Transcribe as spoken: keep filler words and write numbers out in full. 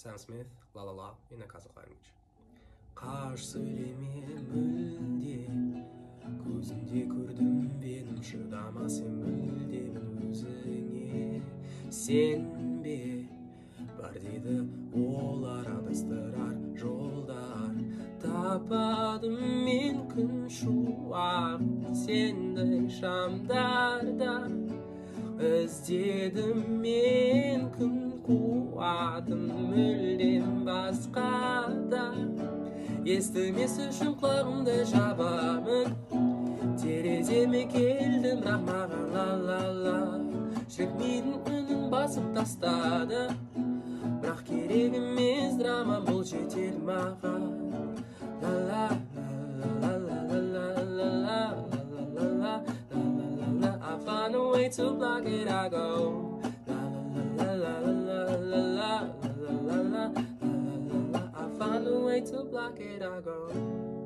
Sam Smith, La La La in a Kazakh language. Қаш сөйлеме мүлде, көзіңде көрдім менің шыдамас ем мүлдемін өзіңе. Сенбе, бар дейді олар адастырар жолдар. Тападым мен күн шуағын сендей шамдарда. Іздедім мен күн қуатын мүлдем басқада. Естімес үшін құлағымды жабамын, тереземе келдім бірақ маған ла-ла-ла. Жүрек менің үнін басып тастады, бірақ керек емес драма, бұл жетер маған. I find a way to block it, I go la la la la la la la la la la la. I find a way to block it, I go.